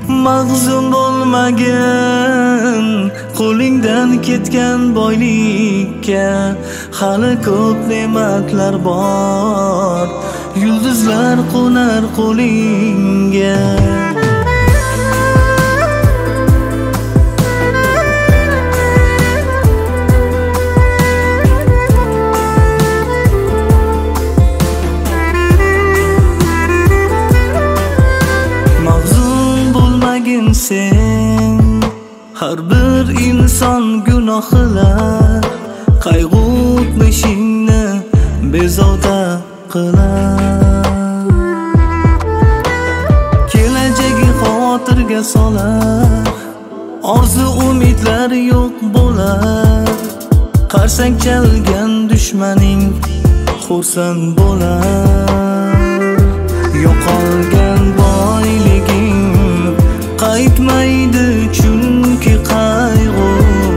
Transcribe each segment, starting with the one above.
Mag'zum bo'lmagin qo'lingdan ketgan boylikka, hali ko'p ne'matlar bor, yulduzlar qo'nar qo'lingga. Sen har bir inson gunohlar qayg'u o'tmishingni bezovta qilar, kelajagi xotirga solar, orzu umidlar yo'q bo'lar, qarsang chalgan dushmaning xursand bo'lar. Yo'qolgan boyliging qaytmaydi chunki qayg'u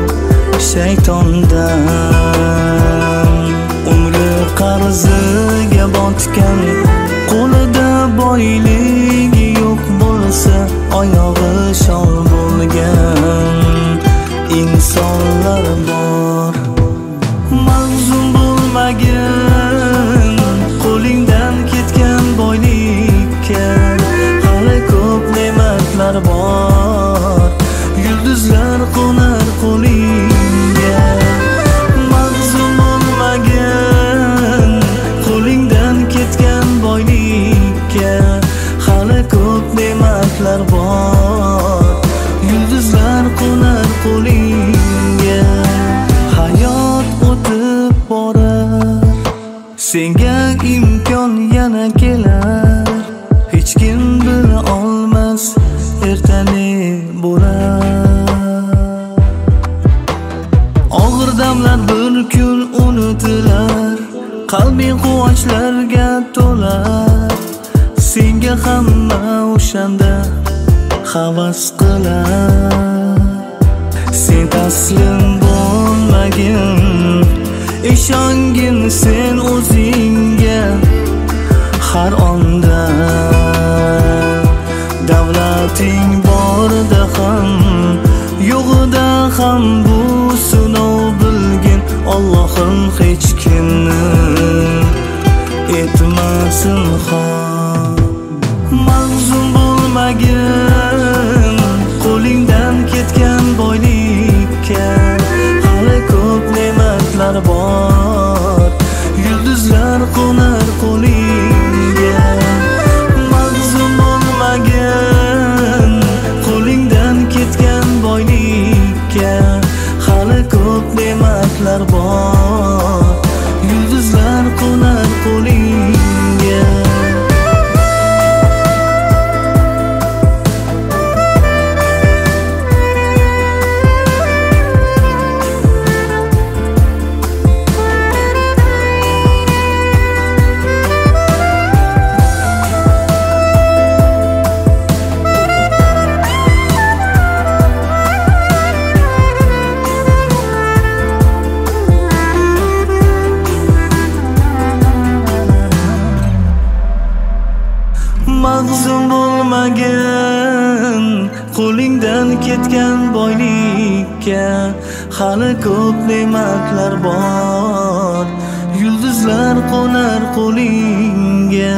shaytondan. Umri qarziga botgan, qo'lida boyligi yo'q bo'lsa, oyog'i shol bo'lgan insonlar bor. Mag'zum bo'lmagin qo'lingdan ketgan boylikka, hali ko'p ne'matlar bor, yulduzlar qo'nar qo'lingga. Mag'zum bo'lmagin qo'lingdan ketgan boylikka, hali ko'p ne'matlar bor, yulduzlar qo'nar qo'lingga. Hayot o'tib borar, senga imkon yana kelar, hech kim bila olmas ertani bo'lar. Og'ir damlar bir kun unutilar, qalbing quvonchlarga to'lar, senga hamma o'shanda havas qilar. Sen taslim bo'lmagin, ishongin sen o'zingga har onda. Davlating borda ham, yo'g'ida ham bu sinov bilgin, Allohim hech kimni etmasin xor. Mag'zum bo'lmagin qo'lingdan ketgan boylikka, hali ko'p ne'matlar bor, yulduzlar qo'nar qo'lingga. Mag'zum bo'lmagin qo'lingdan ketgan boylikka, hali ko'p ne'matlar bor, yulduzlar qo'nar qo'lingga. Mag'zum bo'lmagin qo'lingdan ketgan boylikka, hali ko'p ne'matlar bor, yulduzlar qo'nar qo'lingga.